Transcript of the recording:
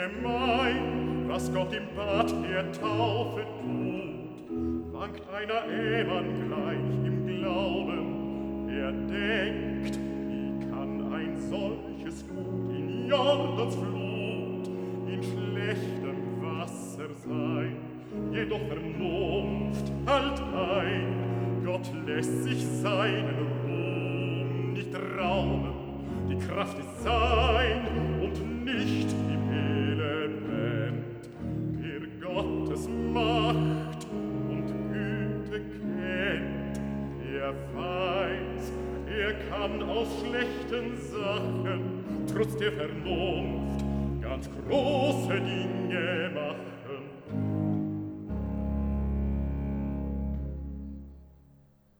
gemein, was Gott im Bad der Taufe tut, wankt einer Ehemann gleich im Glauben. Er denkt, wie kann ein solches Gut in Jordans Flut, in schlechtem Wasser sein? Jedoch Vernunft halt ein, Gott lässt sich seinen Ruhm nicht rauben. Die Kraft ist sein und nicht im Element. Wer Gottes Macht und Güte kennt, der weiß, er kann aus schlechten Sachen trotz der Vernunft ganz große Dinge machen.